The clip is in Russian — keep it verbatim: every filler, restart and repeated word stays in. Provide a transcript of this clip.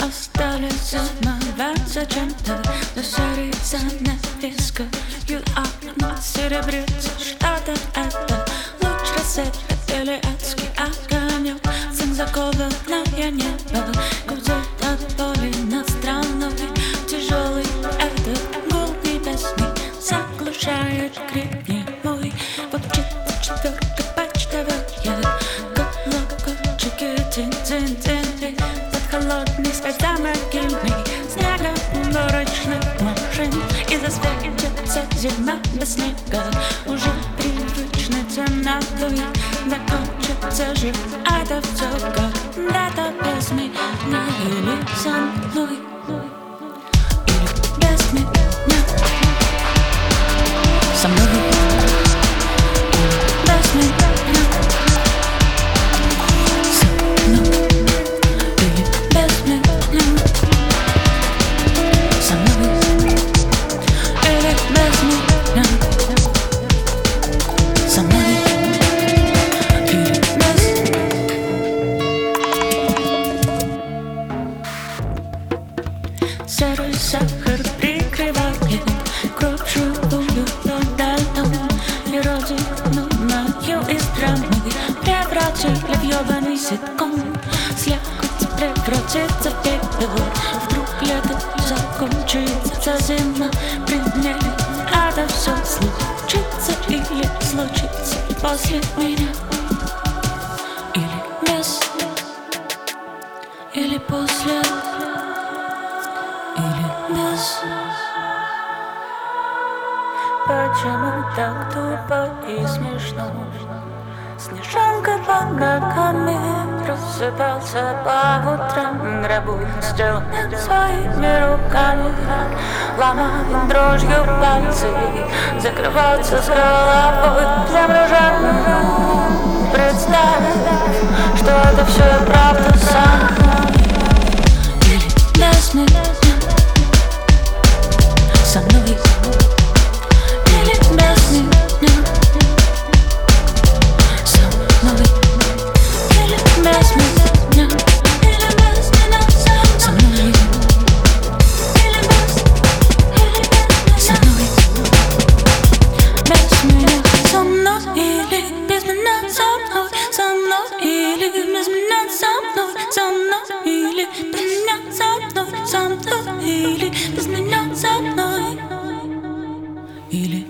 Остались замывать зачем-то, засорится навеска. You are not серебрится что-то это. Луч рассвета или адский огонек. Сын закованное небо гудит от боли над страной. Тяжелый этот гул небесный заглушает крик немой. Вот четвертый почтовая колокольчики тин-тин-тин-тин. Холодный свет за могильный снега уборочных машин. И засветится зима без снега уже привычной темнотой. Закончится же это все когда-то без меня или со мной. Или без меня со мной. Или без меня серый сахар прикрывает кровь живую подальном. И родину мою и страну превратили в ёбаный ситком. Слякоть превратится в пепел. Вдруг лето закончится зима. Примерно это все случится или случится после меня. Или без, или после. Или без. Почему так тупо и смешно? Снежинка под ногами просыпался по утрам. Гробу сделанный своими руками. Ломает дрожью пальцы, закрываться с головой замороженную. Представь, что это все правда со мной. Или без меня со мной. Или без меня со мной. Или без меня. Или без меня со мной. Или без, или без со мной. Без меня со мной. Или без меня со мной. Со мной. Или без меня со мной. Со мной. Или без меня со мной. Со мной. Или без меня со мной. Или